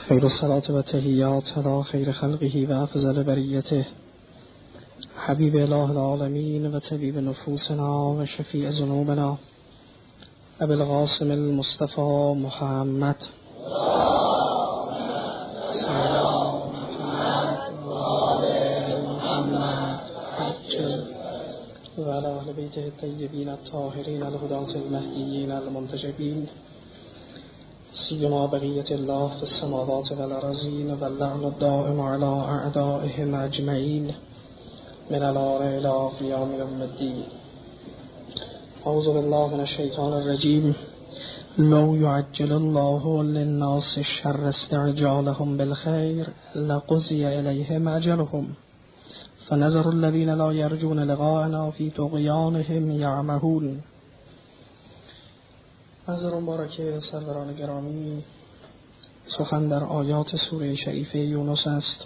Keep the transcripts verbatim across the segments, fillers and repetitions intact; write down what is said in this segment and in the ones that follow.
خیر الصلاة و تحیات علی خیر خلقه و افضل بریته حبیب اله العالمین و طبیب نفوسنا و شفیع ذنوبنا ابی القاسم المصطفى محمد و علی اهل بیته الطیبین الطاهرین الهداة المهدیین المنتجبین سیما بقیت الله فی السماوات و الارضین و اللعن الدائم علی اعدائهم اجمعین من الآن الی قیام یوم الدین. اعوذ بالله من الشیطان الرجیم. لو یعجل الله للناس الشر استعجالهم بالخیر لقضی الیهم اجلهم فنظر الذین لا یرجون لقاءنا فی طغیانهم یعمهون. حضرت مبارک سروران گرامی، سخن در آیات سوره شریفه یونس است.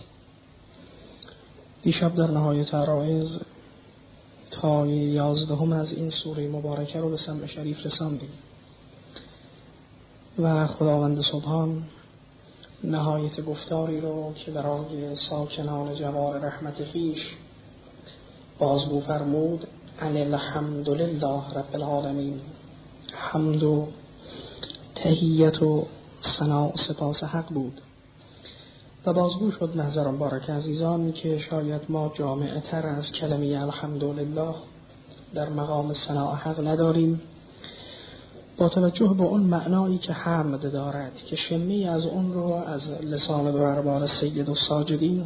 دیشب در نهایت عرایض تا یازدهم از این سوره مبارکه رو به سمع شریف رساندیم و خداوند سبحان نهایت گفتاری رو که برای ساکنان جوار رحمت خویش بازگو فرمود: ان الحمد لله رب العالمین. حمد و تحیت و ثنا و سپاس حق بود و بازگو شد محضر مبارک عزیزان که شاید ما جامع تر از کلمه الحمدلله در مقام ثنا حق نداریم، با توجه به اون معنایی که حمد دارد که شمی از اون رو از لسان بربار سید الساجدین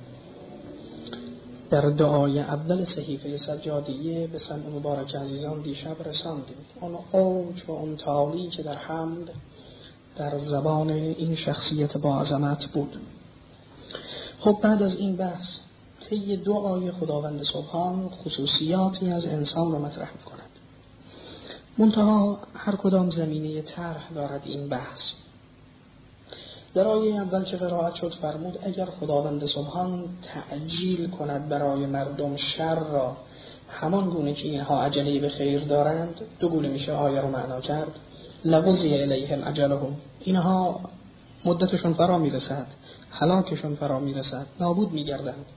در دعای اول صحیفه سجادیه به سمع مبارک عزیزان دیشب رساندیم. اون اوج و اون تعالی که در حمد در زبان این شخصیت با عظمت بود. خب بعد از این بحث طی دعای خداوند سبحان خصوصیاتی از انسان رو مطرح می‌کند. منتها هر کدام زمینه طرح دارد این بحث. در آیه اول که قرائت شد فرمود اگر خداوند سبحان تعجیل کند برای مردم شر را همان گونه که اینها عجله به خیر دارند، دو گونه میشه آیه رو معنا کرد. لقضی الیهم اجلهم، اینها مدتشون فرا میرسد، هلاکشون فرا میرسد، نابود میگردند.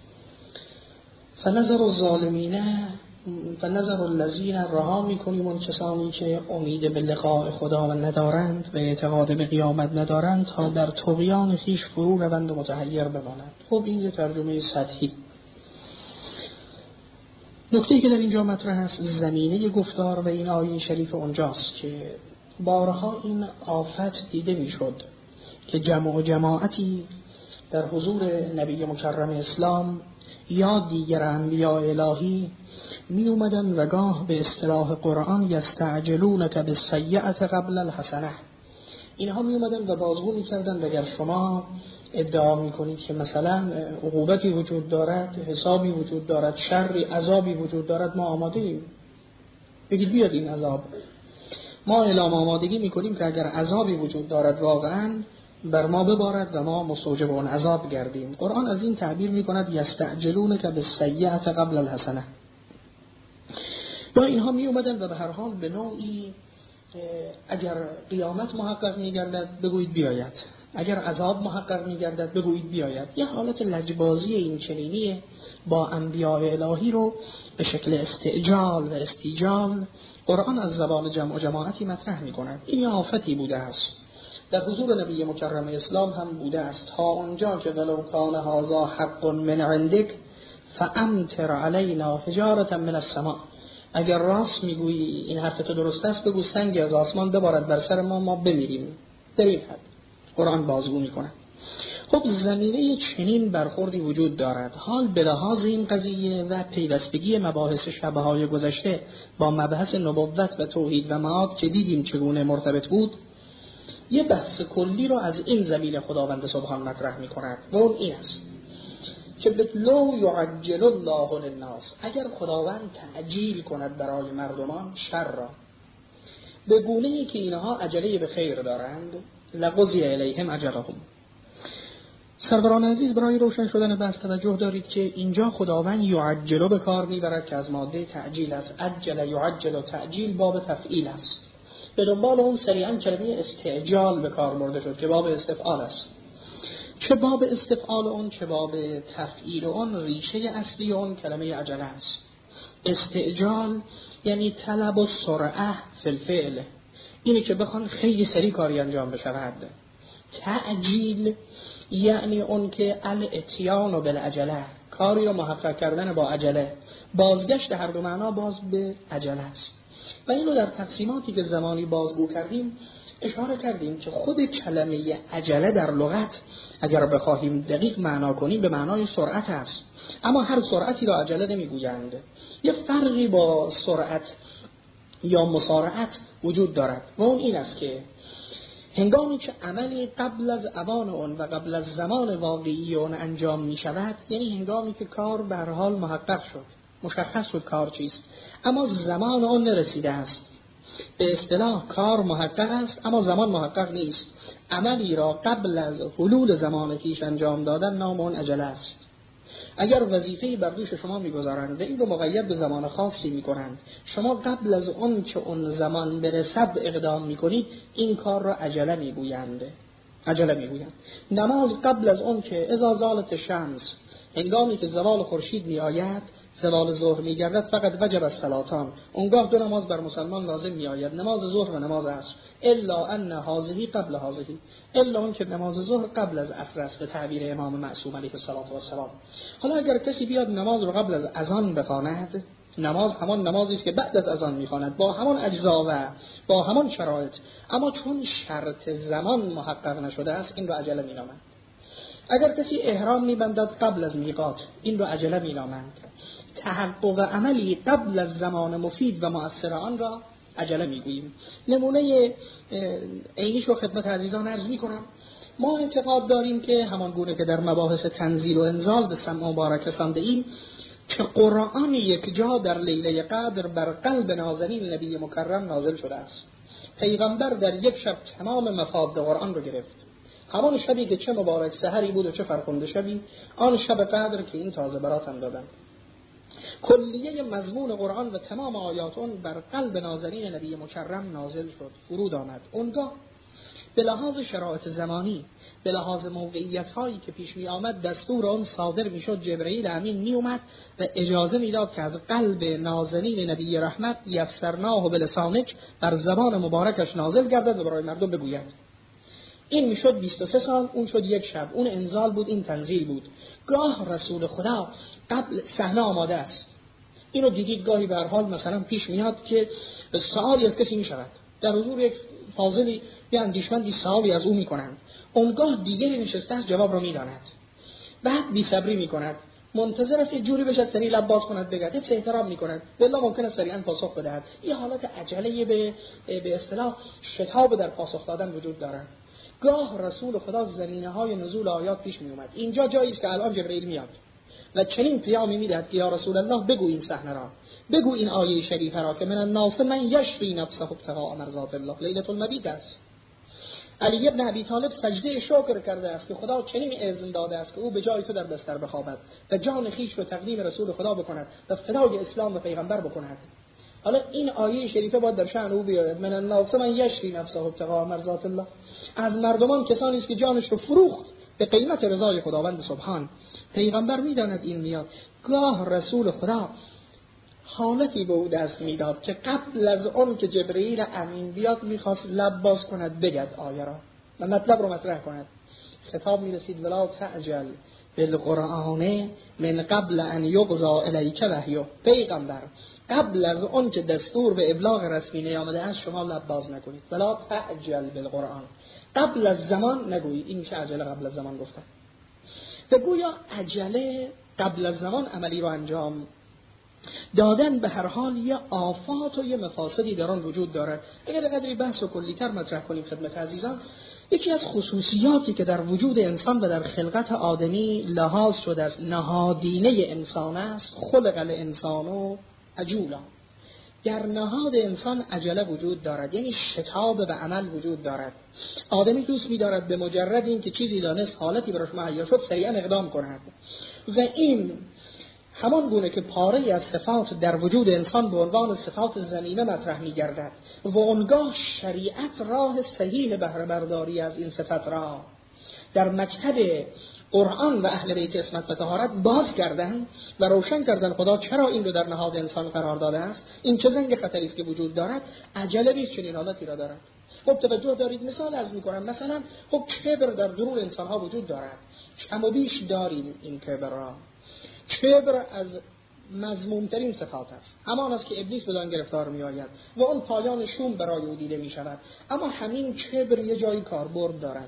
فنظر الظالمین، فنظر الذین، رها میکنیم اون کسانی که امید به لقاء خدا ندارند و اعتقاد به قیامت ندارند تا در طغیان خیش فرو روند و متحیر بمانند. خب این یه ترجمه سطحی. نکته‌ای که در اینجا مطرح است زمینه گفتار و این آیه شریف اونجاست که بارها این آفت دیده میشد که جمع و جماعتی در حضور نبی مکرم اسلام یا دیگر انبیاء الهی می اومدن و گاه به اصطلاح قرآن یستعجلونک بالسیئة قبل الحسنه، اینها می اومدن و بازگو می کردن اگر شما ادعا می کنید که مثلا عقوبتی وجود دارد، حسابی وجود دارد، شری، عذابی وجود دارد، ما آماده ایم، بگید بیاد این عذاب. ما اعلام آمادگی می کنیم که اگر عذابی وجود دارد واقعا بر ما ببارد و ما مستوجب اون عذاب گردیم. قرآن از این تعبیر می کند یستعجلونک بالسیئة قبل الحسنه. با اینها می اومدن و به هر حال به نوعی اگر قیامت محقق می گردد بگویید بیاید، اگر عذاب محقق می گردد بگویید بیاید. یه حالت لجبازی این چنینی با انبیاء الهی رو به شکل استعجال و استیجال قرآن از زبان جمع و جماعتی مطرح می کند. این آفتی بوده است، در حضور نبی مکرم اسلام هم بوده است، تا اونجا که ولو کان هذا حق من عندک فامطر علینا حجارة من السماء، اگر راست میگویی این حرف تو درست است بگو سنگ از آسمان ببارد بر سر ما ما بمیریم. در این حد قرآن بازگو میکنه. خب زمینه چنین برخوردی وجود دارد. حال به لحاظ این قضیه و پیوستگی مباحث شبه‌های گذشته با مبحث نبوت و توحید و معاد که دیدیم چگونه مرتبط بود، یه بحث کلی رو از این زمینه خداوند سبحان مطرح میکند و اون این است که لو یعجل الله للناس، اگر خداوند تعجیل کند برای مردمان شر را به گونه‌ای که اینها عجله به خیر دارند، لقضی الیهم اجلهم. سروران عزیز برای روشن شدن بحث توجه دارید که اینجا خداوند یعجل به کار میبرد که از ماده تعجیل است. عجل یعجل و تعجیل باب تفعیل است، به دنبال اون سریعا کلمه استعجال به کار برده شد که باب استفعال است. چه باب استفعال اون چه باب تفعیل اون، ریشه اصلی اون کلمه عجله است. استعجال یعنی طلب و سرعه فی الفعل، اینه که بخوان خیلی سریع کاری انجام بشود. تعجیل یعنی اون که الاتیان و بالعجله، کاری رو محقق کردن با عجله. بازگشت هر دو معنا باز به عجله است و اینو در تقسیماتی که زمانی بازگو کردیم اشاره کردیم که خود کلمه عجله در لغت اگر بخواهیم دقیق معنا کنیم به معنای سرعت است، اما هر سرعتی را عجله نمیگویند. یه فرقی با سرعت یا مسارعت وجود دارد و اون این است که هنگامی که عملی قبل از اوان اون و قبل از زمان واقعی اون انجام می شود، یعنی هنگامی که کار به هر حال محقق شد، مشخص شد کار چیست، اما زمان اون نرسیده است. به اصطلاح کار محقق است اما زمان محقق نیست. عملی را قبل از حلول زمان پیش انجام دادن نام اون عجله است. اگر وظیفه‌ای بر دوش شما می‌گذارند و این رو مقید به زمان خاصی می‌کنند، شما قبل از اون که اون زمان برسد اقدام می‌کنید، این کار را عجله می‌گویند. عجله می‌گویند. نماز قبل از اون که اذا زالت الشمس، هنگامی که زوال خورشید می‌آید، زوال ظهر می‌گردد، فقط وجب الصلاتان، اونگاه دو نماز بر مسلمان لازم می‌آید، نماز ظهر و نماز عصر، الا ان هذه قبل هذه، الا اون که نماز ظهر قبل از عصر است به تعبیر امام معصوم علیه السلام. حالا اگر کسی بیاد نماز رو قبل از اذان بخواند، نماز همان نمازی است که بعد از اذان می‌خواند با همان اجزا و با همان شرایط، اما چون شرط زمان محقق نشده است این رو عجله می‌نامند. اگر کسی احرام می‌بندد قبل از میقات، این رو عجله می‌نامند. تحقق عملی قبل از زمان مفید و مؤثر آن را عجله میگوییم. نمونه عینیش رو خدمت عزیزان عرض میکنم. ما اعتقاد داریم که همان گونه که در مباحث تنزیل و انزال به سمع مبارک رسانده ایم که قرآن یک جا در لیله قدر بر قلب نازنین نبی مکرم نازل شده است. پیغمبر در یک شب تمام مفاد قرآن رو گرفت. همون شبی که چه مبارک سحری بود و چه فرخنده شبی، آن شب قدر که این تازه برات هم دادن. کلیه مضمون قرآن و تمام آیات اون بر قلب نازنین نبی مکرم نازل شد، فرود آمد. اونگاه به لحاظ شرایط زمانی، به لحاظ موقعیت هایی که پیش می آمد، دستور اون صادر می شد، جبرئیل امین می اومد و اجازه می داد که از قلب نازنین نبی رحمت یسرناه بلسانک بر زبان مبارکش نازل گردد و برای مردم بگوید. این میشد بیست و سه سال، اون شد یک شب. اون انزال بود، این تنزیل بود. گاه رسول خدا قبل صحنه آماده است، اینو دیدید گاهی به هر حال مثلا پیش میاد که سوالی از کسی میشود، در حضور یک فاضلی یا اندیشمندی سوالی از او میکنند، اونگاه دیگری نشسته است جواب رو میداند، بعد بی صبری میکند، منتظر است یه جوری بشه سریع لب باز کند بگه، چه احترام میکند، بالله ممکن است سریعا پاسخ بدهد. یه حالت عجله به به اصطلاح شتاب در پاسخ دادن وجود دارد. گاه رسول خدا زمینه های نزول آیات پیش می اومد. اینجا جایی است که الان جبرئیل میاد و چنین پیامی میدهد که یا رسول الله بگو این صحنه را، بگو این آیه شریفه را که من الناس من یشفی نفسه ابتغاء مرضات الله، لیلة المبیت است. علی ابن ابی طالب سجده شکر کرده است که خدا چنین اذن داده است که او به جای تو در بستر بخوابد و جان خیش رو تقدیم رسول خدا بکند و فدای اسلام و پیغمبر بکند. حالا این آیه شریفه باید در شأن او بیاید، من الناس من یشفی نفسه ابتغاء مرضات الله، از مردمان کسانی است که جانش رو فروخت به قیمت رضای خداوند سبحان. پیغمبر میداند این میاد. گاه رسول خدا حالتی به او دست میداد که قبل از اون که جبرئیل امین بیاد میخواست لب باز کند بگد آیه را و مطلب رو مطرح کند. خطاب میرسید ولا تعجل بالقرآن من قبل ان یقضى الیک وحیه، پیغمبر قبل از اون که دستور به ابلاغ رسمی نیامده است شما لب باز نکنید. ولا تعجل بالقرآن، قبل از زمان نگویید. این میشه عجله قبل از زمان گفتن. و گویا عجله قبل از زمان عملی رو انجام دادن به هر حال یه آفات و یه مفاسدی در آن وجود دارد. اگر قدری بحث و کلی‌تر مطرح کنیم خدمت عزیزان، یکی از خصوصیاتی که در وجود انسان و در خلقت آدمی لحاظ شده است نهادینه انسان است، خلق الانسان عجولا، در نهاد انسان عجله وجود دارد، یعنی شتاب به عمل وجود دارد. آدمی دوست می‌دارد به مجرد این که چیزی دانست حالتی براش مهیا شد سریعا اقدام کند و این همان گونه که پاره از صفات در وجود انسان به عنوان صفات ذمیمه مطرح می‌گردد و اونگاه شریعت راه صحیح بهره برداری از این صفات را در مکتب قرآن و اهل بیت عصمت و طهارت باز کردن و روشن کردن خدا چرا این رو در نهاد انسان قرار داده است. این چه زنگ خطری است که وجود دارد، عجله نیست چنین حالتی را دارد. خب توجه دارید، مثال عرض می‌کنم، مثلا خب کبر در درون انسان ها وجود دارد، کم و بیش داریم این کبر را. کبر از مذمومترین صفات است، همان است که ابلیس بدان گرفتار می آید و اون پایان شوم برای او دیده می شود. اما همین کبر یه جایی کاربرد دارد.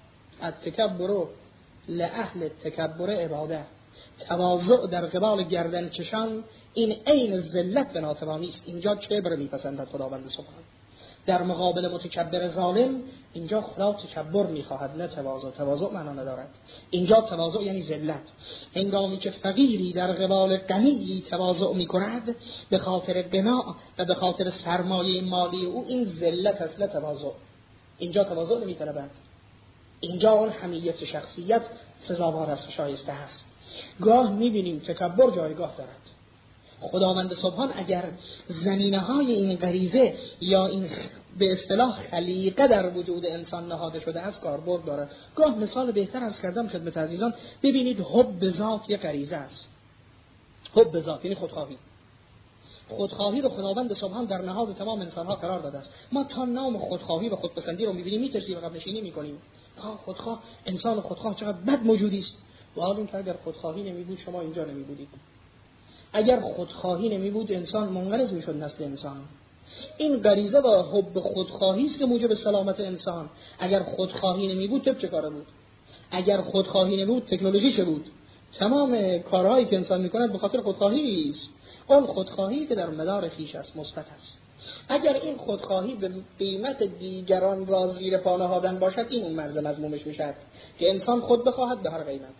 التکبر لأهل تکبر عباده، تواضع در قبال گردن کشان این عین ذلت به ناتوانی است. اینجا کبر میپسندد خداوند سبحان. در مقابل متکبر ظالم اینجا خدا تکبر میخواهد، نه تواضع. تواضع معنا ندارد. اینجا تواضع یعنی ذلت. هنگامی که فقیری در قبال غنی تواضع میکند به خاطر غنا و به خاطر سرمایه مالی او، این ذلت است، نه تواضع. اینجا تواضع نمیطلبد. اینجا اون حمیت شخصیت سزاوار است و شایسته است. گاه میبینیم تکبر جایگاه دارد. خداوند سبحان اگر زمینه‌های این غریزه یا این به اصطلاح خلیقه در وجود انسان نهاده شده است کاربرد دارد. گاه مثال بهتر از کردم خدمت عزیزان، ببینید حب ذات یک غریزه است. حب ذات یعنی خودخواهی. خودخواهی رو خداوند سبحان در نهاد تمام انسان‌ها قرار داده است. ما تا نام خودخواهی و خودپسندی رو می‌بینیم می‌ترسیم و عقب نشینی می‌کنیم. آه خودخواه، انسان خودخواه چقدر بد موجودی است. و حال این که اگر خودخواهی نمی‌بود شما اینجا نمی‌بودید. اگر خودخواهی نمی‌بود انسان منقرض می‌شد، نسل انسان. این غریزه و حب خودخواهی است که موجب سلامت انسان. اگر خودخواهی نمی‌بود طب چه کاره بود؟ اگر خودخواهی نمی‌بود تکنولوژی چه بود؟ تمام کارهایی که انسان می‌کند به خاطر خودخواهی است. اون خودخواهی که در مدار خویش است، مثبت است. اگر این خودخواهی به قیمت دیگران را زیر پا نهادن باشد، این اون مرز مذمومش میشد که انسان خود بخواهد به هر قیمت،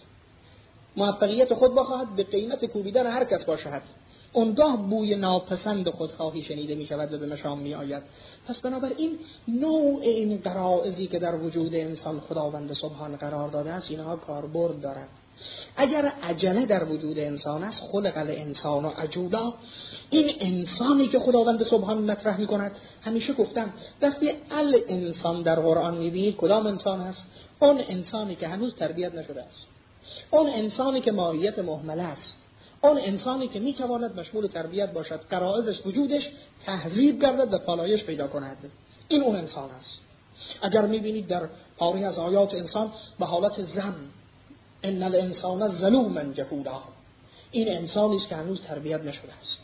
موفقیت خود بخواهد به قیمت کوبیدن هر کس باشد. اونگاه بوی ناپسند خودخواهی شنیده می شود و به مشام می آید. پس بنابراین نوع این غرائزی که در وجود انسان خداوند سبحان قرار داده است، اینها کاربرد دارند. اگر عجله در وجود انسان است، خلق الانسان و عجولا، این انسانی که خداوند سبحان مطرح می کند، همیشه گفتم وقتی الانسان در قرآن می بینید کدام انسان است؟ اون انسانی که هنوز تربیت نشده است، اون انسانی که ماهیت مهمل است، اون انسانی که می تواند مشمول تربیت باشد، غرایزش وجودش تهذیب گردد و پالایش پیدا کند، این اون انسان است. اگر می بینید در پاری از آیات انسان به حالت ذم، ان الانسان ظلوما جهولا، این انسانی است که هنوز تربیت نشده است.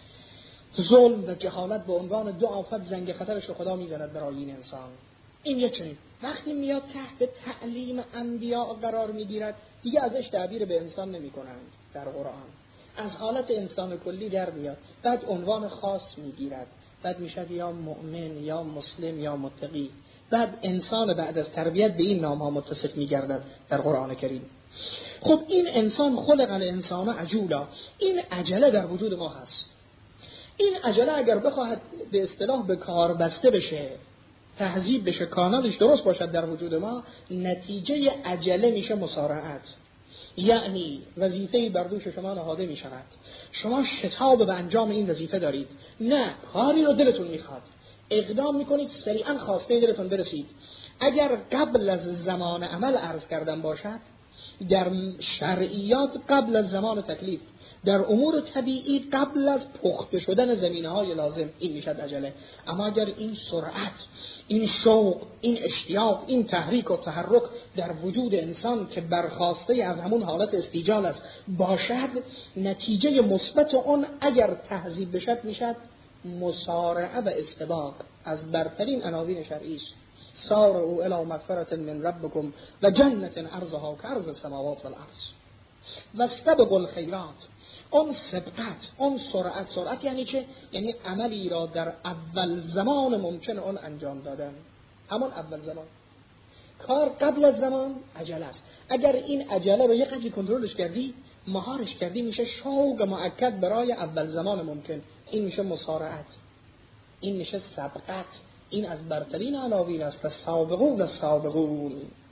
ظلم و جهالت به عنوان دو آفت زنگ خطرش رو خدا میزند برای این انسان. این یک چنین وقتی میاد تحت تعلیم انبیاء قرار میگیرد، دیگه ازش تعبیر به انسان نمی کنند در قرآن، از حالت انسان کلی در میاد، بعد عنوان خاص میگیرد، بعد میشه یا مؤمن یا مسلم یا متقی، بعد انسان بعد از تربیت به این نام ها متصف میگردد در قرآن کریم. خب این انسان خلق الانسان عجولا، این عجله در وجود ما هست. این عجله اگر بخواهد به اصطلاح به کار بسته بشه، تهذیب بشه، کانالش درست باشد در وجود ما، نتیجه عجله میشه مسارعت. یعنی وظیفه‌ای بر دوش شما نهاده می شود، شما شتاب به انجام این وظیفه دارید، نه کاری رو دلتون میخواد، اقدام میکنید سریعا خواسته دلتون برسید. اگر قبل از زمان عمل عرض کردن باشد، در شرعیات قبل از زمان تکلیف، در امور طبیعی قبل از پخته شدن زمینه‌های لازم، این میشد عجله. اما اگر این سرعت، این شوق، این اشتیاق، این تحریک و تحرک در وجود انسان که برخواسته از همون حالت استیجال است باشد، نتیجه مثبت اون اگر تهذیب بشد میشد مسارعه و استباق از برترین عناوین شرعی است. سارعوا الی مغفرة من ربکم و جنة عرضها کعرض السماوات والارض واستبقوا الخیرات. اون سبقت، اون سرعت، سرعت یعنی چه؟ یعنی عملی را در اول زمان ممکن اون انجام دادن، همون اول زمان. کار قبل از زمان عجله است. اگر این عجله رو یه قدری کنترلش کردی، مهارش کردی، میشه شوق مؤکد برای اول زمان ممکن، این میشه مسارعت، این میشه سبقت. این از برترین عناوین است. السابقون السابقون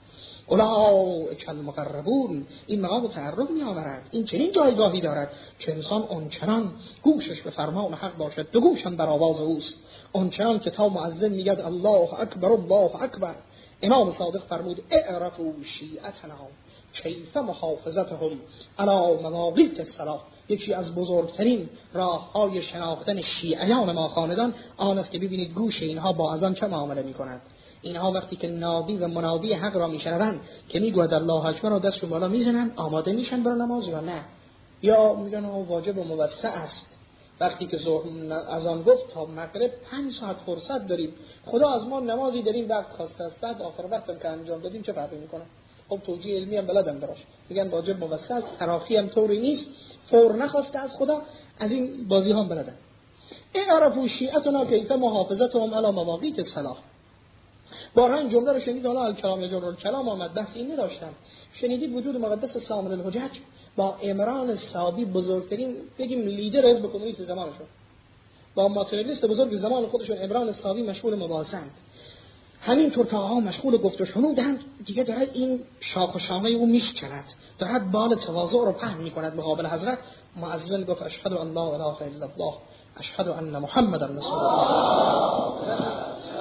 اولئک المقربون. این مقام تعرف می آورد، این چنین جایگاهی دارد که انسان اونچنان گوشش به فرمان حق باشد، دو گوشم بر آواز اوست، اونچنان که تا مؤذن میگد الله اکبر الله اکبر، امام صادق فرمود اعرفوا شیعتنا کیف محافظتهم علی مواقیت الصلاة. یکی از بزرگترین راه‌های شناختن شیعیان ما خاندان آن است که ببینید گوش اینها با اذان چه معامله می‌کند. اینها وقتی که نادی و منادی حق را میشنوند که میگوید الله اکبر و دستشون بالا میزنند، آماده میشن برای نماز یا نه؟ یا میگن واجب و موسع است. وقتی که ظهر اذان گفت تا مغرب پنج ساعت فرصت داریم، خدا از ما نمازی در این وقت خواسته است، بعد آخر وقت که انجام دادیم چه فرقی میکنه؟ خب توجیه علمی هم بلدن دراش، میگن واجب موسع است، تراخی هم طوری نیست، فور نخواسته از خدا، از این بازی هم بلدن. اعرفوا شیعتنا کیف محافظتهم علی مواقیت الصلاة. بارها این جمله رو شنید، حالا الکلام یجر الکلام آمد، بحث این نداشتم. شنیدید وجود مقدس سامر الحجج با عمران صابی، بزرگترین بگیم لیدر حزب کمونیست زمانشون، با ماتریالیست بزرگ زمان خودشون عمران صابی مشغول مباحثند. همینطور که آقا مشغول گفت و شنودند، دیگه داره این شاخ و شانه او میشکند، داره بال تواضع رو پهن میکند مقابل حضرت. مؤذن گفت اشهد ان لا اله الا الله اشهد ان محمدا رسول الله.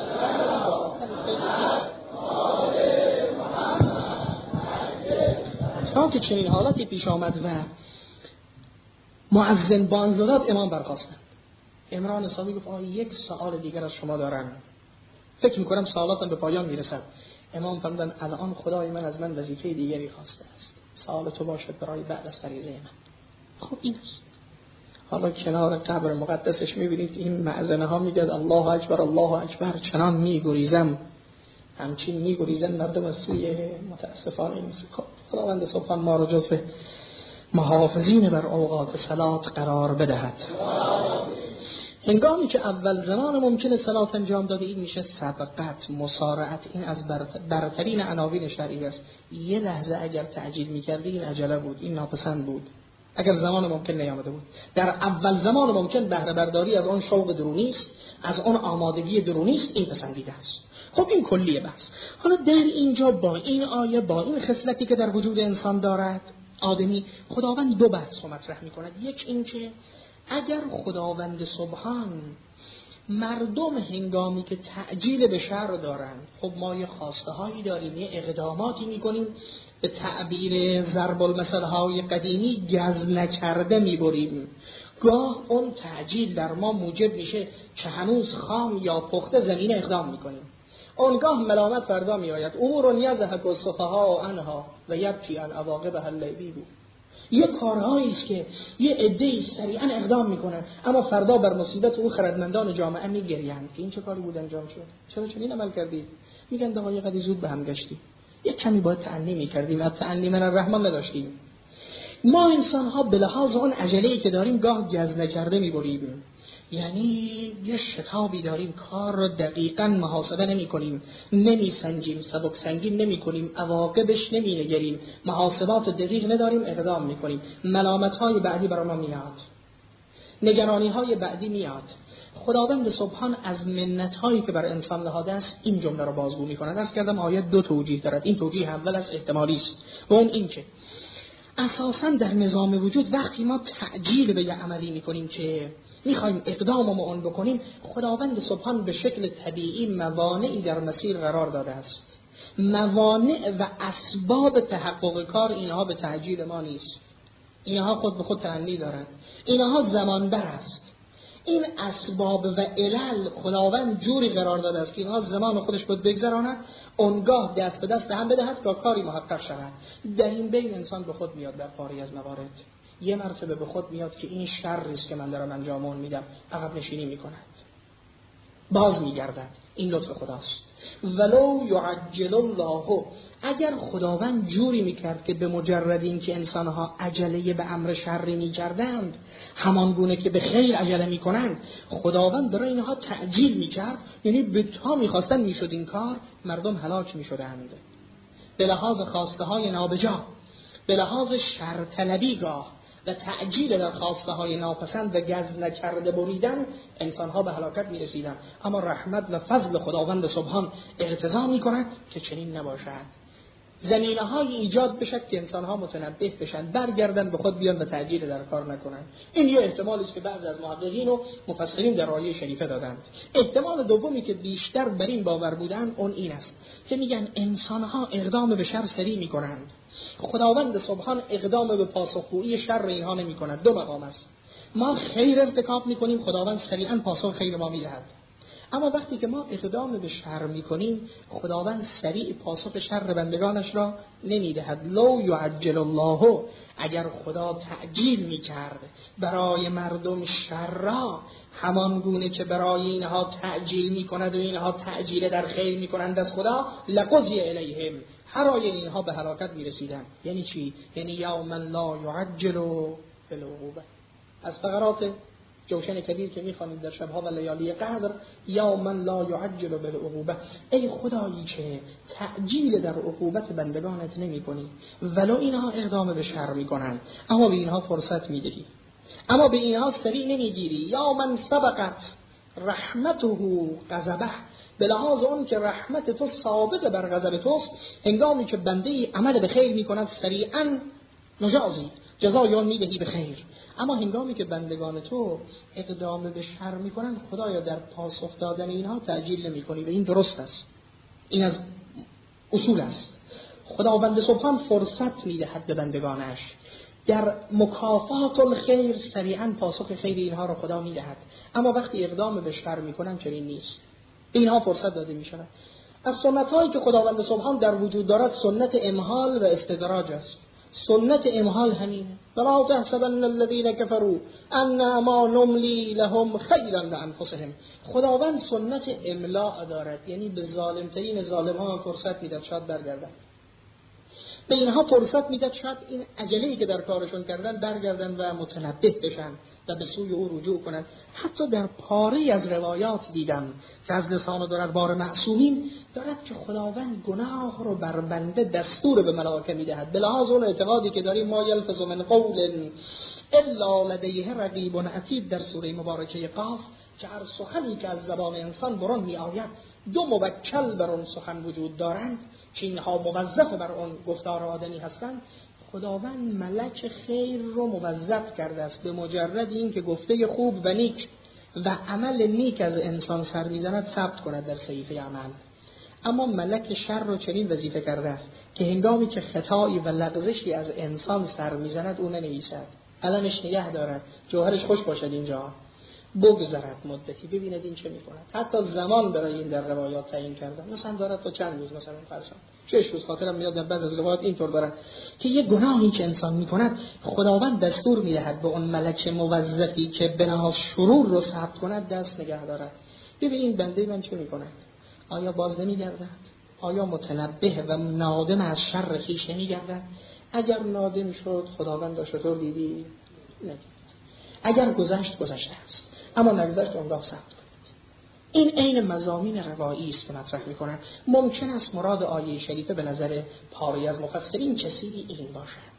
تا که چنین حالتی پیش آمد و مؤذن بانگ داد، امام برخاستند. عمران صابی گفت آه یک سوال دیگر از شما دارم، فکر میکنم سوالاتم به پایان میرسد. امام فرمودند الان خدای من از من وظیفه دیگری خواسته است، سوال تو باشد برای بعد از فریضه من. خب این است. حالا کنار قبر مقدسش میبینید این معزنه ها میگن الله اکبر الله اکبر، چنان میگریزم، همچین میگریزن مردم از سوی متاسفانه این است. خداوند سبحان ما را جزو محافظین بر اوقات صلات قرار بدهد. هنگامی که اول زمان ممکنه صلات انجام داده، این میشه سبقت، مسارعت، این از برترین عناوین شرعی است. یه لحظه اگر تعجیل میکردی این عجله بود، این ناپسند بود، اگر زمان ممکن نیامده بود. در اول زمان ممکن بهره برداری از آن شوق درونی است، از آن آمادگی درونی است، این پسندیده است. خب این کلیه بحث. حالا در اینجا با این آیه، با این خصلتی که در وجود انسان دارد آدمی، خداوند دو بحث رو مطرح میکند. یک این که اگر خداوند سبحان مردم هنگامی که تعجیل به شر دارند، خب ما یه خواسته هایی داریم، یه اقداماتی میکنیم، به تعبیر ضرب المثل های قدیمی گز نکرده میبریم. گاه اون تعجیل در ما موجب میشه که هنوز خام یا پخته زمینه اقدام میکنیم. اونگاه ملامت فردا می آید، امور یضحک السفهاء عنها و یبکی عن عواقبها اللعبیب. یه کارهایی است که یه عده‌ای سریعا اقدام میکنن، اما فردا بر مصیبت اون خردمندان جامعه میگریند که این چه کاری بود انجام شد، چرا چنین عمل کردید؟ میگن دقایقی زود به هم گشتیم، یه کمی باید تأنی میکردیم، از تأنی من الرحمن نداشتیم. ما انسان ها به لحاظ اون عجله‌ای که داریم گاه گز نکرده میبریم، یعنی یه شتابی داریم، کار رو دقیقاً محاسبه نمی کنیم، نمی سنجیم، سبک سنگین نمی کنیم، عواقبش نمی نگریم، محاسبات دقیق نداریم، اقدام می کنیم. ملامت های بعدی برای ما میاد، نگرانی های بعدی میاد. خداوند سبحان از منت هایی که بر انسان نهاده است این جمله رو بازگو می کند. از کردم آیت دو توجیه دارد. این توجیه اول از احتمالی است و اون این که اساساً در نظام وجود وقتی ما تعجیل به یه عملی میکنیم که میخوایم اقدام اون بکنیم، خداوند سبحان به شکل طبیعی موانعی در مسیر قرار داده است. موانع و اسباب تحقق کار اینها به تعجیل ما نیست، اینها خود به خود تأنی دارند، اینها زمان بر است. این اسباب و علل خداوند جوری قرار داده است که اینها زمان خودش بود بگذراند، اونگاه دست به دست هم بدهد تا کاری محقق شود. در این بین انسان به خود میاد در پاری از موارد، یه مرتبه به خود میاد که این شر است که من دارم انجام اون میدم، عقب نشینی میکند، باز میگردد. این لطف خداست. ولو یعجل الله، اگر خداوند جوری میکرد که به مجرد این که انسانها عجله به امر شری میکردند، همان گونه که به خیر عجله میکنند، خداوند برای اینها تعجیل میکرد، یعنی به تا میخواستن میشد این کار، مردم هلاک میشدند به لحاظ خواسته های نابجا، به لحاظ شر طلبی گاه و تعجیل در خواسته های ناپسند و گز نکرده بریدن، انسان ها به هلاکت می رسیدن. اما رحمت و فضل خداوند سبحان اقتضا می کند که چنین نباشد. زمینه های ایجاد بشد که انسان ها متنبه بشن، برگردن به خود بیان و تعجیل در کار نکنن. این یه احتمالی است که بعضی از محققین و مفسرین در آیه شریفه دادند. احتمال دومی که بیشتر بر این باور بودن اون این است که میگن انسانها اقدام به شر سریع میکنند، خداوند سبحان اقدام به پاسخگویی شر اینها نمیکند. دو مقام است. ما خیر ارتکاب میکنیم، خداوند سریعا پاسخ خیر ما میدهد. اما وقتی که ما اقدام به شر میکنیم، خداوند سریع پاسخ شر بندگانش را نمیدهد. لو یعجل الله، اگر خدا تعجیل میکرد برای مردم شر را همان گونه که برای اینها تعجیل میکند و اینها تعجیل در خیر میکنند از خدا، لقضی الیهم، هر آیه اینها به هلاکت میرسیدند. یعنی چی؟ یعنی یوم لا یعجل بالعقوبه. از فقرات جوشن کبیر که میخوانید در شبها و لیالی قدر، یوما لا یعجل بالعقوبه، ای خدایی که تعجیل در عقوبت بندگانت نمی کنی، ولو اینها اقدام به شر میکنند اما به اینها فرصت میدهی، اما به اینها سریع نمیگیری. یا من سبقت رحمته غضبه، به لحاظ اون که رحمت تو سابق بر غضب توست، هنگامی که بنده عمل به خیر میکند سریعا نجازی جزای آن میدهی به خیر، اما هنگامی که بندگان تو اقدام به شر میکنن خدایا در پاسخ دادن اینها تعجیل نمیکنی و این درست است. این از اصول است. خداوند سبحان فرصت میدهد به بندگانش، در مکافات الخیر سریعا پاسخ خیر اینها را خدا میدهد، اما وقتی اقدام به شر میکنن چنین نیست، اینها فرصت داده میشود. از سنت هایی که خداوند سبحان در وجود دارد سنت امهال و استدراج است. سنت امهال همینه، ولا تحسبن الذين كفروا انما نملي لهم خيرا لانفسهم. خداوند سنت املاء دارد، یعنی به ظالم ترین ظالم ها فرصت میداد شاید برگردن، به اینها فرصت میداد شاید این عجله‌ای که در کارشون کردن برگردن و متنبه بشن و به سوی او رجوع کنند. حتی در پاره از روایات دیدم که از لسان دارد بار معصومین دارد که خداوند گناه رو بر بنده دستور به ملائکه میدهد، به لحاظ اون اعتقادی که داریم ما یلفظ من قول الا لدیه رقیب عتید در سوره مبارکه قاف، که هر سخنی که از زبان انسان برون می آید دو موکل بر اون سخن وجود دارند که اینها موظف بر اون گفتار آدمی هستند. خداوند ملک خیر رو موظف کرده است، به مجرد این که گفته خوب و نیک و عمل نیک از انسان سر میزند ثبت کند در صحیفه عمل. اما ملک شر رو چنین وظیفه کرده است که هنگامی که خطایی و لغزشی از انسان سر میزند اون ننویسد، قلمش نگه دارد، جوهرش خوش باشد اینجا، بگذرد مدتی ببیند این چه میکند. حتی زمان برای این در روایات تعیین کردن، مثلا دارد تا چند روز، مثلا فرضاً شش روز. خاطرم میاد در بعضی از روایات اینطور دارد که یه گناهی که انسان میکند خداوند دستور میدهد به اون ملک موظفی که بناس شرور رو ثبت کند دست نگه دارد. ببین این بنده من چه میکند، آیا باز نمیگردد؟ آیا متنبه و نادم از شر خویش نمیگردد؟ اگر نادم شد خداوند شطور دیدی نه، اگر گذشت گذشته است، اما نگذشت اونگاه ثبت کنید. این عین مضامین روایی است که مطرح میکنن. ممکن است مراد آیه شریفه به نظر پاره از مفسرین کثیری این باشد.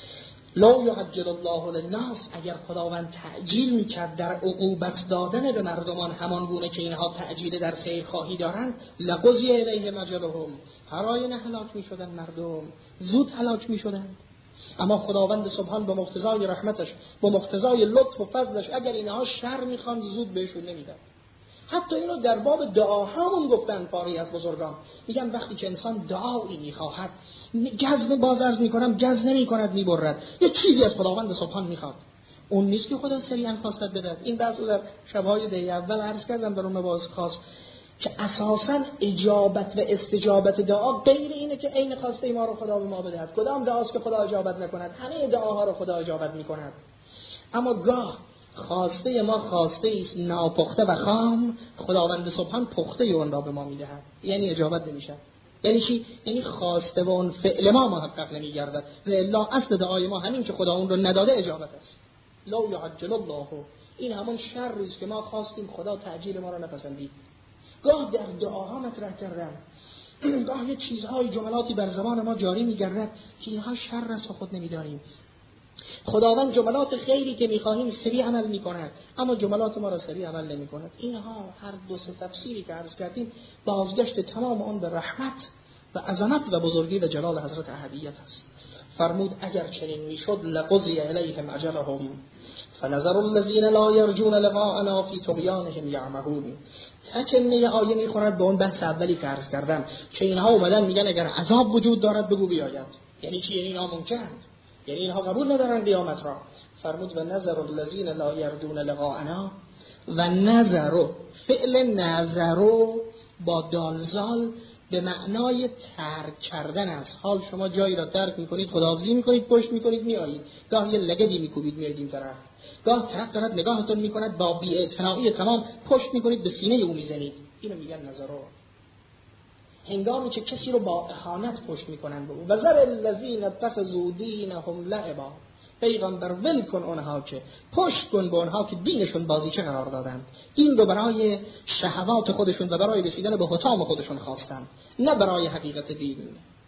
لو یعجل الله للناس، اگر خداوند تعجیل میکرد در عقوبت دادن به مردمان همان گونه که اینها تعجیل در خیر خواهی دارند، لقضی الیهم اجلهم، هر آینه هلاک میشدن مردم، زود هلاک میشدن. اما خداوند سبحان به مقتضای رحمتش، به مقتضای لطف و فضلش، اگر اینها شر میخوان زود بهشون نمیدن. حتی اینو در باب دعا همون گفتن پاری از بزرگان، میگن وقتی که انسان دعایی میخواهد جذب بازرز میکنم جذب نمیکند میبرد، یه چیزی از خداوند سبحان میخواد، اون نیست که خدا سریعا خواستت بدهد. این بحث رو در شبهای دی اول عرض کردم در اون مباحث خاص که اساساً اجابت و استجابت دعا غیر اینه که عین خواسته ما رو خدا به ما بدهد. کدام دعاست که خدا اجابت نکند؟ همه دعاها رو خدا اجابت میکند، اما گاه خواسته ما خواسته است ناپخته و خام، خداوند سبحان پخته اون را به ما میدهد، یعنی اجابت نمیشه. یعنی چی؟ یعنی خواسته و اون فعل ما محقق نمیگردد و الا اصل دعای ما همین که خدا اون رو نداده اجابت است. لو یعجل الله، این همون شری است که ما خواستیم خدا تعجیل ما را نپسندید. گاه در دعاها مطرح کردن، گاه یه چیزهای جملاتی بر زبان ما جاری میگردد که اینها شر است و خود نمیدانیم. خداوند جملات خیری که میخواهیم سریع عمل میکند، اما جملات ما را سریع عمل نمیکند. اینها هر دو سه تفسیری که عرض کردیم بازگشت تمام آن به رحمت و عظمت و بزرگی و جلال حضرت احدیت است. فرمود اگر چنین میشد لقضی الیهم اجلهم فنظر الذین لا یرجون لقاءنا فی طغیانهم یعمهون. تکنه آیه میخورد به اون بحث اولی که عرض کردم که اینها اومدن میگن اگر عذاب وجود دارد بگو بیاید. یعنی چی؟ یعنی اینها منکرند، یعنی اینها قبول ندارن قیامت را. فرمود و نظر الذین لا یرجون لقاءنا، و نظر فعل نظر با دالزال به معنای ترک کردن است. حال شما جایی را ترک میکنید، خداحافظی میکنید، پشت میکنید میآیید، گاه یه لگدی میکوبید میارید این طرف، گاه طرف دارد نگاهتون میکند با بی‌اعتنایی تمام پشت میکنید به سینه او میزنید. اینو میگن نظرو. هنگامی که کسی رو با اهانت پشت میکنن به او. و ذر الذین اتخذوا دینهم لعبا، پیغمبر ول کن اونها که پشت کن به اونها که دینشون بازیچه قرار دادن، دین رو برای شهوات خودشون و برای رسیدن به حطام خودشون خواستن، نه برای حقیقت دین.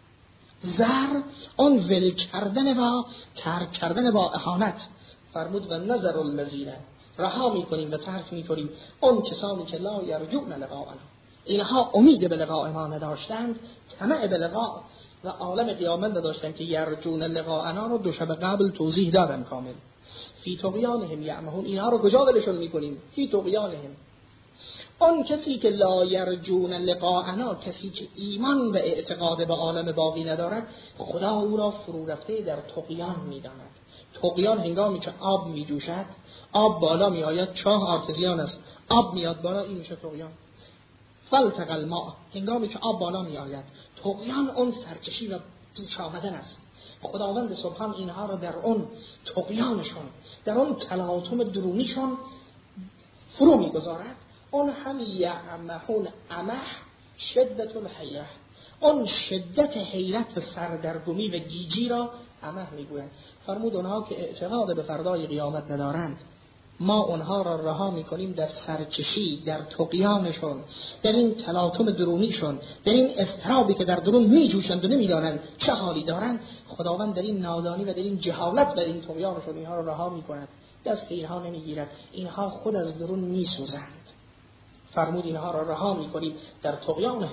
زر اون ول کردن و ترک کردن با اهانت. فرمود و نظر الذین، رها میکنیم و ترک میکنیم اون کسانی که لا یرجون لقاءنا، اینها امید به لقاء ما نداشتند، طمع به لقاء و عالم قیامت نداشتند که یرجون لقاءنا رو دو شب قبل توضیح دادم کامل. فی طغیانهم یعمهون، اینها رو کجا ولشون میکنیم؟ فی طغیانهم. اون کسی که لا یرجون لقاءنا، کسی که ایمان و اعتقاد به عالم باقی ندارد، خدا او را فرو رفته در طغیان میداند. طغیان هنگامی که آب میجوشد، آب بالا میآید، چاه آرتزیان است، آب میاد بالا، این میشه طغیان. فالتقى الماء، هنگامی که آب بالا می آید، طغیان اون سرکشی و جوش آمدن است. خداوند سبحان اینها را در اون طغیانشون، در اون تلاطم درونیشون فرو می گذارد. اون هم یعمهون، عمه شدت الحیره، اون شدت حیرت و سردرگمی و گیجی را عمه می گویند. فرمود اونها که اعتقاد به فردای قیامت ندارند، ما اونها را رها میکنیم در سرکشی، در طغیانشون، در این تلاطم درونیشون، در این اضطرابی که در درون میجوشند و نمیدانند چه حالی دارند. خداوند در این نادانی و در این جهالت و در این طغیانشون اینها را رها میکند، دست اینها نمیگیرد، اینها خود از درون میسوزند. فرمود اینها را رها میکنیم در طغیانهم.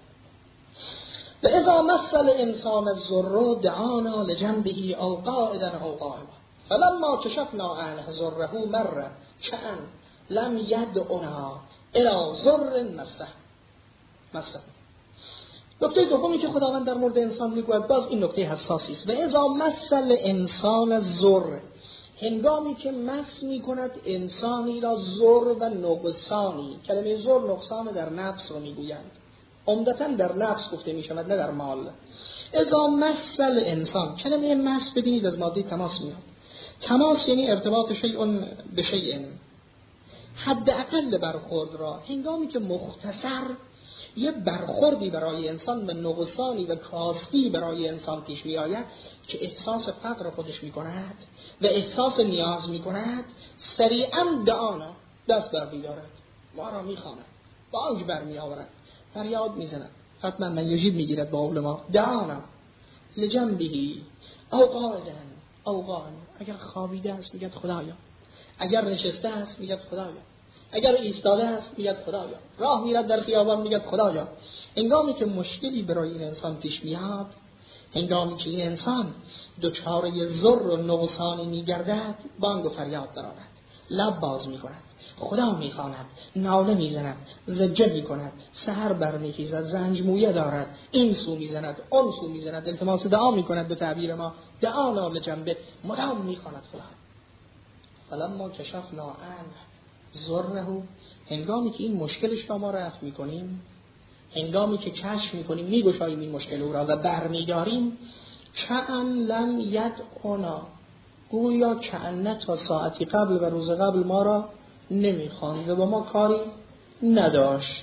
و اذا مس الانسان الضر دعانا لجنبه او قاعدا او قائما فلما کشفنا عنه ضره مر کأن لم یدعنا الی ضر مسه مسه. نکته دومی که خداوند در مورد انسان میگوید، باز این نکته حساسی است. و اذا مس الانسان الضر، هنگامی که مس میکند انسانی را ضر و نقصانی. کلمه ضر نقصان در نفس رو میگویند، عمدتاً در نفس گفته میشود، نه در مال. اذا مس الانسان، کلمه مس ببینید از ماده تماس میاد. تماس یعنی ارتباط شیء به شیء، حد اقل برخورد را. هنگامی که مختصر یه برخوردی برای انسان و نقصانی و کاستی برای انسان پیش می آید که احساس فقر خودش می کند و احساس نیاز می کند، سریعا دعانا، دست بر بیدارد، ما را می خواند، بانگ بر می آورد، فریاد می زند، حتما من یجیب می گیرد با علما. دعانا لجنبهی او قائلا او قائما، اگر خوابیده است میگه خدایا، اگر نشسته است میگه خدایا، اگر ایستاده است میگه خدایا، راه میرد در خیابان میگه خدایا. هنگامی که مشکلی برای این انسان پیش میاد، هنگامی که این انسان دچار ضر و نقصانی میگردد، بانگ و فریاد برآورد، لب باز میکند، خدا میخواند، ناله میزند، زجه میکند، سحر برمیخیزد، زنجمویه دارد، این سو میزند، اون سو میزند، التماس دعا میکند، به تعبیر ما دعانا لجنبه، مدام میخواند خدا. فلما کشفنا عنه ضره، هنگامی که این مشکلش را ما رفع میکنیم، هنگامی که کشف میکنیم، میگشاییم این مشکل او را و برمیداریم، کأن لم یدعنا، گویا کأن تا ساعتی قبل و روز قبل ما را نمیخواند و با ما کاری نداشت.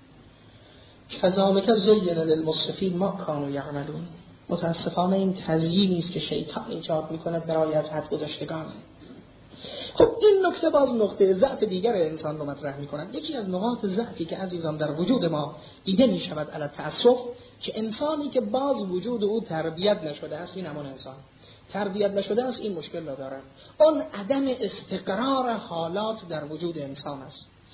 کذالک زین للمسرفین ما کانوا یعملون. متاسفانه این تزیینی است که شیطان ایجاد میکند برای از حد گذشتگان. خب این نکته باز نقطه ضعف دیگر انسان رو مطرح می‌کند. یکی از نقاط ضعفی که عزیزان در وجود ما دیده می‌شود علی تأسف، که انسانی که باز وجود او تربیت نشده است، این همان انسان تربیت نشده است، این مشکل را دارد. اون عدم استقرار حالات در وجود انسان است.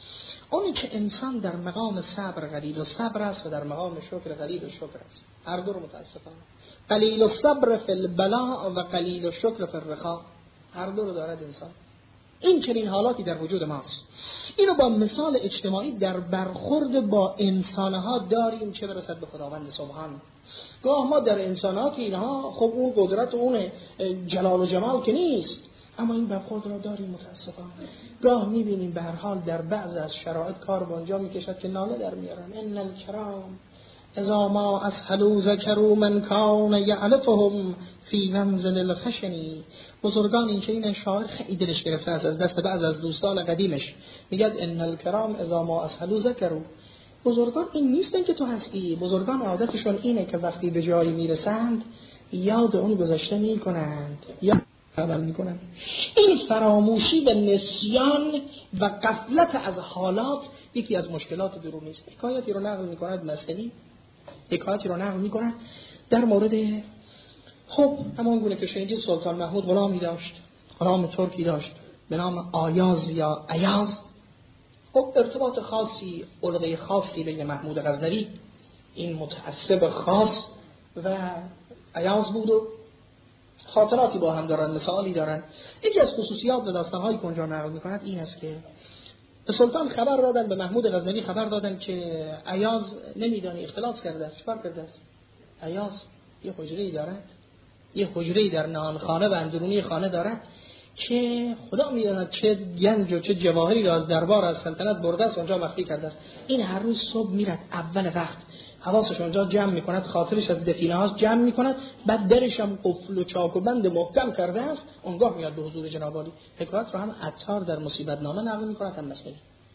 اونی که انسان در مقام صبر قلیل و صبر است و در مقام شکر قلیل و شکر است. هر دو رو متاسفانه قلیل و صبر فی البلاء و قلیل و شکر فی الرخاء، هر دو رو دارد انسان. این چنین حالاتی در وجود ماست. اینو با مثال اجتماعی در برخورد با انسانها داریم، چه برسد به خداوند سبحان. گاه ما در انسانها که اینها خب اون قدرت و اون جلال و جمال که نیست، اما این برخورد را داریم متاسفانه. گاه میبینیم به هر حال در بعض از شرایط کار به اونجا میکشد که ناله در میارن. ان الکرام اذا ما اسهلوا ذکروا من کان یعلفهم فی منزل الخشنی. بزرگان این که این شاعر خیلی دلش گرفته است از دست بعض از دوستان قدیمش، میگه ان الکرام اذا ما اسهلوا ذکروا. بزرگان این نیستن که تو هستی، بزرگان عادتشون اینه که وقتی به جایی میرسند یاد اون گذشته میکنند یا عمل میکنند. این فراموشی و نسیان و غفلت از حالات یکی از مشکلات درونی است. حکایتی رو نقل میکند مسئلی حکایتی رو نقل میکند در مورد خب همان گونه که شنیدید سلطان محمود غلامی داشت، غلام ترکی داشت به نام آیاز یا ایاز. خب ارتباط خاصی، علقه خاصی بین محمود غزنوی این متعصب خاص و ایاز بود و خاطراتی با هم دارن، مثالی دارن. یکی از خصوصیات و داستان‌هایی که اونجا نقل می‌کند این است که به سلطان خبر دادن، به محمود غزنوی خبر دادن که ایاز نمیدانی اختلاس کرده است. چیکار کرده است؟ ایاز یه حجره‌ای دارد، یه حجره‌ای در نهانخانه و اندرونی خانه دارد که خدا می‌داند چه گنج و چه جواهری را از دربار از سلطنت برده است اونجا مخفی کرده است. این هر روز صبح میرد اول وقت حواسش اونجا جمع میکند، خاطرش از دفینه‌هاش جمع میکند، بعد درش هم قفل و چاک و بند محکم کرده است، اونگاه میاد به حضور جناب عالی. حکایت رو هم عطار در مصیبت نامه نقل میکند. هم مسئله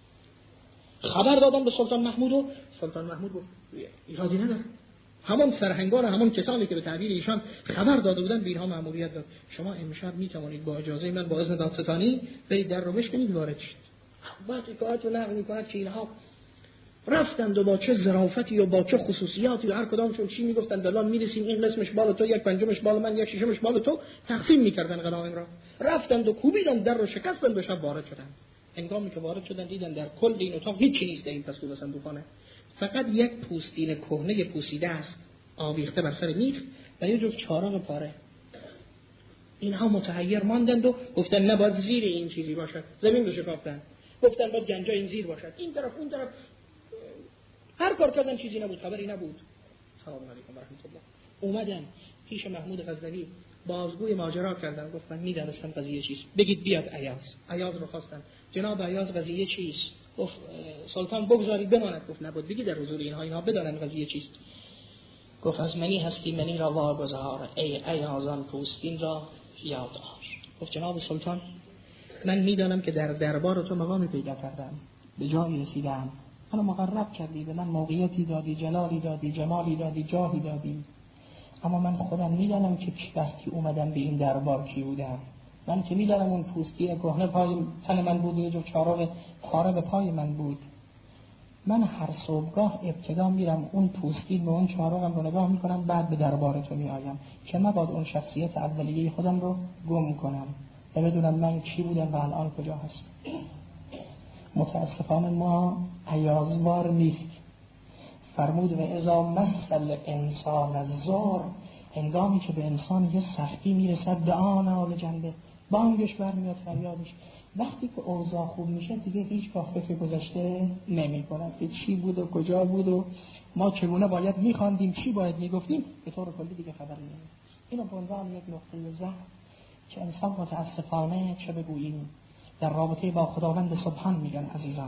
خبر دادن به سلطان محمود و سلطان محمود گفت ایرادی نداره، همون سرهنگار همون کسانی که به تعبیر ایشان خبر داده بودن به اینها مأموریت داد. شما امشب میتوانید با اجازه من با اذن دادستانی برید در رو بشکنید وارد شید. بعد حکایت رو نقل میکند که اینها رفتند و با چه ظرافتی و با چه خصوصیاتی و هر کدامشون چی میگفتن دلان میرسیم این قسمش بال تو، یک پنجمش بال من، یک ششمش بال تو، تقسیم میکردن غنایم را. رفتند و کوبیدن در رو شکستن، به شب وارد شدن. هنگامی که وارد شدن دیدن در کل این اتاق هیچی نیست، این پس تو صندوقخانه فقط یک پوستین کهنه پوسیده است آویخته بر سر میخ و یه جفت چارق پاره. اینها متحیر ماندند و گفتن نباید زیر این چیزی باشد، زمین رو شکافتن، گفتن باید گنجا این زیر باشد، این طرف اون طرف، هر کار کردن چیزی نبود، خبری نبود. سلام علیکم و رحمت الله. اومدن پیش محمود غزنوی بازگوی ماجرا کردن، گفتن میدونستم قضیه چیست، بگید بیاد ایاز. ایاز رو خواستن، جناب ایاز قضیه چیست؟ گفت سلطان بگذارید بماند. گفت نبود، بگید در حضور اینها اینها بدانن قضیه چیست. گفت از منی هستی منی را واگذار، ای ایازان پوستین را یاد آر. گفت جناب سلطان من میدانم که در دربار تو مقامی پیدا کردم، به جایی رسیدم، حالا مقرب کردی، به من موقعیتی دادی، جلالی دادی، جمالی دادی، جاهی دادی، اما من خودم میدانم که وقتی اومدم به این دربار کی بودم. من که میدانم اون پوستین کهنه پای تن من بود و یه جو چارق پاره به پای من بود. من هر صبحگاه ابتدا میرم اون پوستین و اون چارقم رو نگاه میکنم، بعد به دربار تو میآیم که مبادا اون شخصیت اولیه خودم رو گم کنم و بدونم من کی بودم و الان کجا هستم. متاسفانه ما ایازوار نیست. فرمود و اذا مسل انسان الضر، هنگامی که به انسان یه سختی میرسد دعانا بجنبه، بانگش برمیاد، فریادش. وقتی که اوضاع خوب میشه دیگه هیچ گاه فکر گذشته نمی کند که چی بود و کجا بود و ما چگونه باید میخواندیم، چی باید میگفتیم، به طور کلی دیگه خبر نمی. اینو به عنوان یک نقطه ضعف که انسان متاسفانه چه بگوییم در رابطه با خداوند سبحان میگن عزیزان،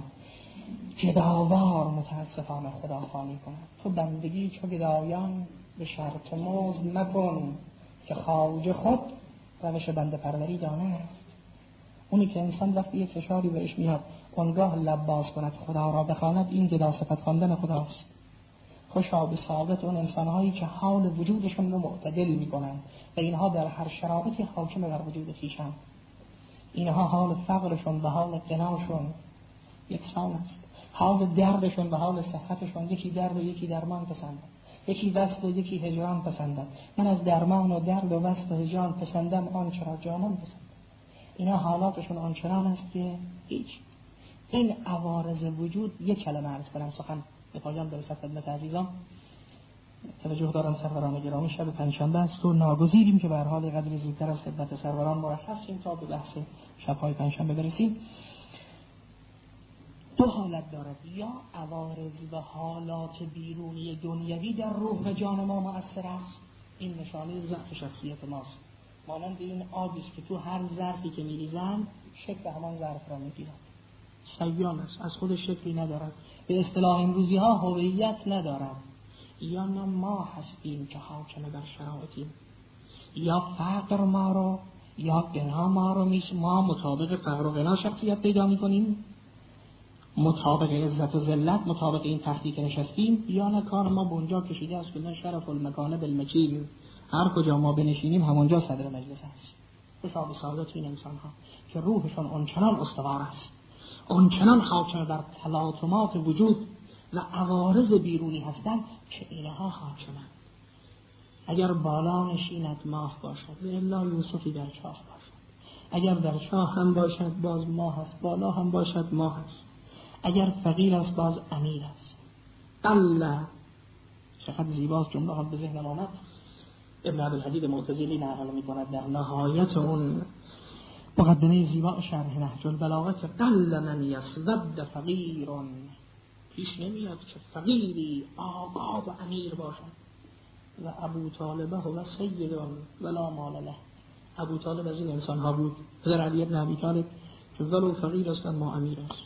گداوار متاسفانه خدا خواهی کند. تو بندگی چو گدایان به شرط مزد مکن، که خواجه خود روش بنده پروری دانه. اونی که انسان وقتی یک فشاری بهش میاد اونگاه لب باز کند خدا را بخواند، این گدا صفت خواندن خداست. خوشا به سعادت اون انسانهایی که حال وجودشون رو معتدل میکنن و اینها در هر شرایطی حاکم بر وجود خویشند. اینها حال فقرشون و حال غناشون یکسان است، حال دردشون و حال صحتشون یکی درد و یکی درمان پسندن، یکی وصل و یکی هجران پسندن. من از درمان و درد و وصل و هجران پسندم آن چرا جانم پسندم. اینا حالاتشون آنچنان است که هیچ این عوارض وجود یک کلمه عرض کنم سخن به پایان برسد خدمت عزیزان. توجه دارم سروران گرامی، شب پنجشنبه است و ناگزیریم که به هر حال قدری زودتر از خدمت سروران مرخصیم تا به بحث شب‌های پنجشنبه برسیم. دو حالت دارد، یا عوارض و حالات بیرونی دنیوی در روح و جان ما مؤثر است، این نشانه ضعف شخصیت ماست. مانند این آبی است که تو هر ظرفی که می‌ریزند شکل همان ظرف را می‌گیرد، سیال است، از خودش شکلی ندارد، به اصطلاح امروزی ها هویت ندارد. یا نه ما هستیم که حاکم بر شرایطیم، یا فقر ما رو یا غنا ما رو میش ما مطابق فقر و غنا شخصیت پیدا می‌کنیم، مطابق عزت و ذلت، مطابق این تختی که نشستیم، یا نه کار ما بونجا کشیده است که نه شرف المکانه بالمکیر، هر کجا ما بنشینیم همونجا صدر مجلس است. خوشا به سعادت این انسان ها که روحشان اونچنان استوار است، اونچنان حاکم بر تلاطمات وجود و عوارض بیرونی هستند که اینها حاکمند. اگر بالا نشیند ماه باشد و الا یوسفی در چاه باشد، اگر در چاه هم باشد باز ماه است، بالا هم باشد ماه است، اگر فقیر است باز امیر است. الله چقدر زیباست جمله ها به ذهنم آمد. ابن عبدالحدید معتزلی نقل می‌کند در نهایت اون مقدمه زیبا شرح نهج البلاغه: قل من یسود فقیر، پیش نمیاد که فقیری آقا و امیر باشد. و ابو طالبه و سید ولا مال له، ابو طالب از این انسان ها بود، پدر علی ابن ابی طالب، که ولو فقیر است اما امیر است،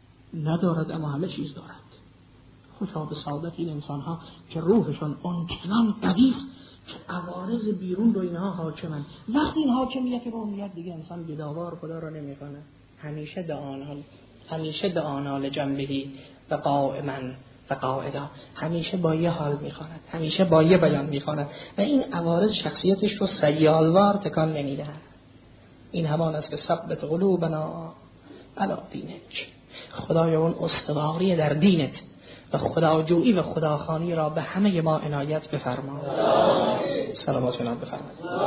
ندارد اما همه چیز دارد. خوشا به سعادت این انسان ها که روحشان اونچنان قوی است که عوارض بیرون رو اینها حاکمند. وقتی این حاکمیت رو میاد دیگه انسان گداوار خدا رو نمیکنه، همیشه دعانا همیشه دعانا لجنبهی و قائما و قاعدا، همیشه با یه حال میخواند، همیشه با یه بیان میخواند و این عوارض شخصیتش رو سیالوار تکان نمیده. این همان است که ثبت قلوبنا علی دینک، خدایا اون استواری در دینت و خداجویی و خداخوانی را به همه ما عنایت بفرما. سلامات جناب بفرما.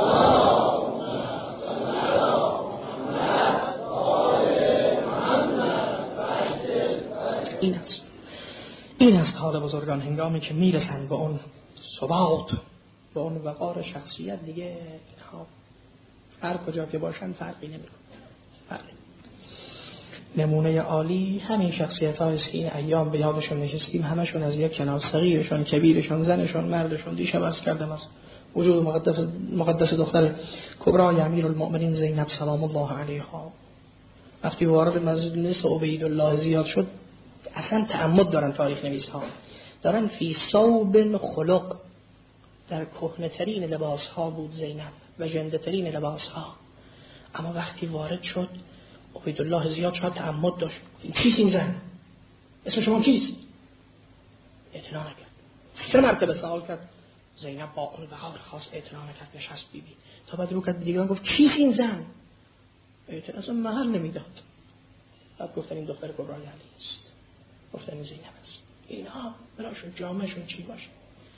این است این است حال بزرگان هنگامی که میرسند به اون ثبات، به اون وقار شخصیت، دیگه اینها هر کجا که باشن فرقی نمیکنه. فرقی نمونه عالی همین شخصیت ها است که این ایام به یادشون نشستیم، همشون از یک کنار، صغیرشون، کبیرشون، زنشون، مردشون. دیشب عرض کردم از وجود مقدس مقدس دختر کبرای امیرالمؤمنین زینب سلام الله علیها، وقتی وارد مجلس عبیدالله زیاد شد، اصلا تعمد دارن تاریخ نویس ها، دارن فی ثوب خلق، در کهنه‌ترین لباس ها بود زینب و ژنده-ترین لباس ها، اما وقتی وارد شد عبیدالله زیاد شد، تعمد داشت. کیست این زن؟ اسم شما کیست؟ اعتنا نکرد. سه مرتبه سوال کرد، زینب با اون وقار خاص اعتنا نکرد، نشست بی بی. تا بعد رو کرد دیگران گفت کیست این زن؟ اعتنا اصلا محل نمیداد. بعد گفتن این دختر کبرای علی است، گفتن این زینب است. اینها براشون جامعشون چی باشه؟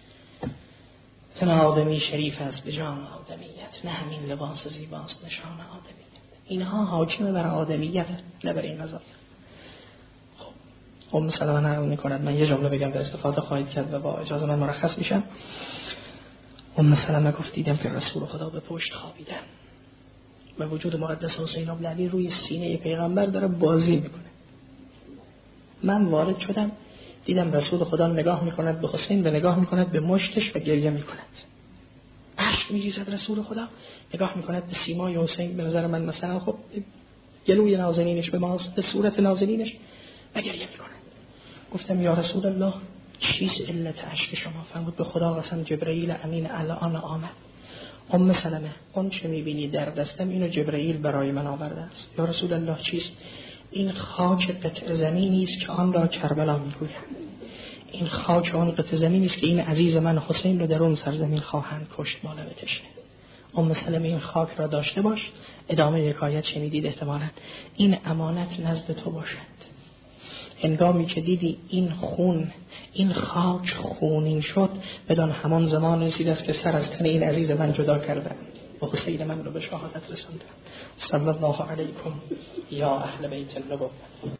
تن آدمی شریف است به جان آدمیت، نه همین لباس زیباست نشان آدمیت. اینها حاکم بر آدمیت، نه بر این قضایا. خب ام سلمه نقل می‌کند، من یه جمله بگم در استفاده خواهید کرد و با اجازه من مرخص میشم. ام سلمه گفت دیدم که رسول خدا به پشت خوابیدن و وجود مقدس حسین بن علی روی سینه پیغمبر داره بازی میکنه. من وارد شدم دیدم رسول خدا نگاه میکند به حسین و نگاه میکند به مشتش و گریه میکند. اشک میریزد رسول خدا، نگاه میکند به سیمای حسین، به نظر من مثلا خب گلوی نازنینش به ماست، به صورت نازنینش، و گریه میکند. گفتم یا رسول الله چیز علت اشک شما؟ فرمود به خدا قسم جبرئیل امین الان آمد. ام سلمه اون چه میبینی در دستم اینو جبرئیل برای من آورده است. یا رسول الله چیست؟ این خاک قطع زمینی است که آن را کربلا میگویند. این خاک آن قطع زمینی است که این عزیز من حسین رو در اون سرزمین خواهند کشت با لب تشنه. ام سلمه این خاک را داشته باش. ادامه حکایت شنیدید احتمالاً. این امانت نزد تو باشد. هنگامی که دیدی این خون، این خاک خونین شد، بدان همان زمان رسید است که سر از تن این عزیز من جدا کردم و حسین من رو به شهادت رساندم. صلی الله علیکم یا اهل بیت النبوة.